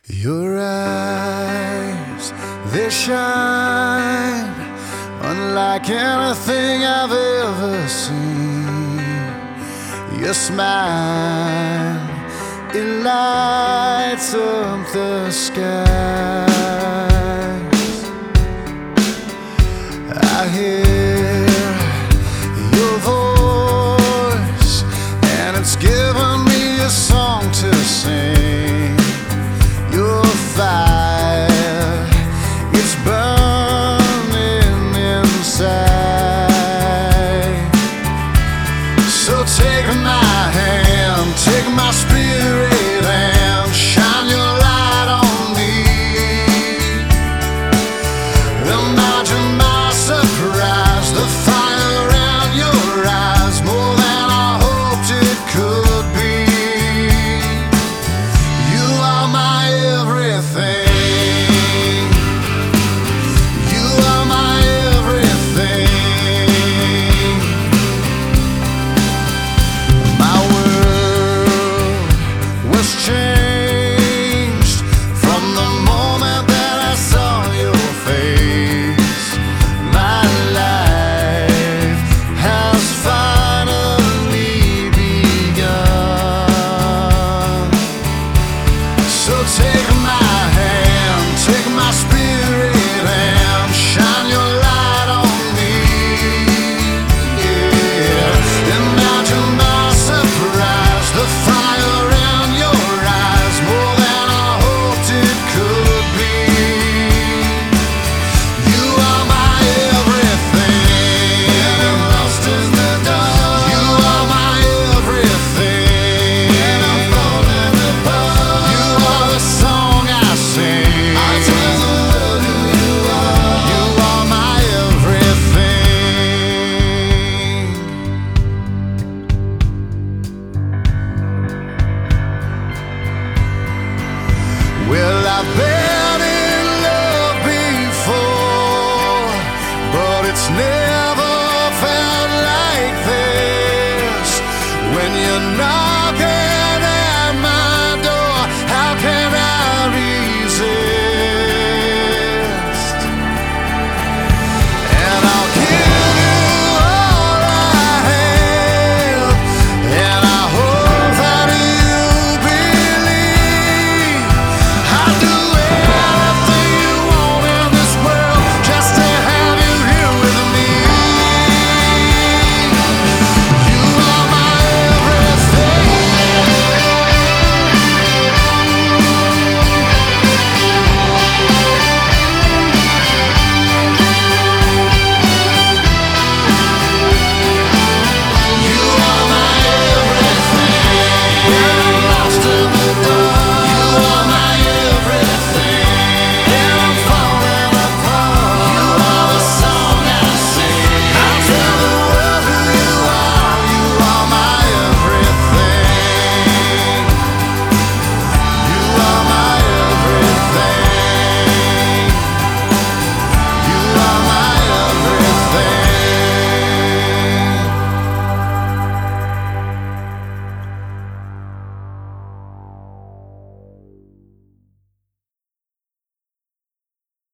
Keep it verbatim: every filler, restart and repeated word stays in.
Your eyes, they shine unlike anything I've ever seen. Your smile, it lights up the skies. I hear your voice, and it's given me a song to sing. Your fire is burning inside. So take my hand, take my spirit, and shine your light on me. Imagine my surprise, the fire in your eyes, more than I hoped it could be. You are my everything. You are my everything. My world was changed from the moment that I saw your face. My life has finally begun. So take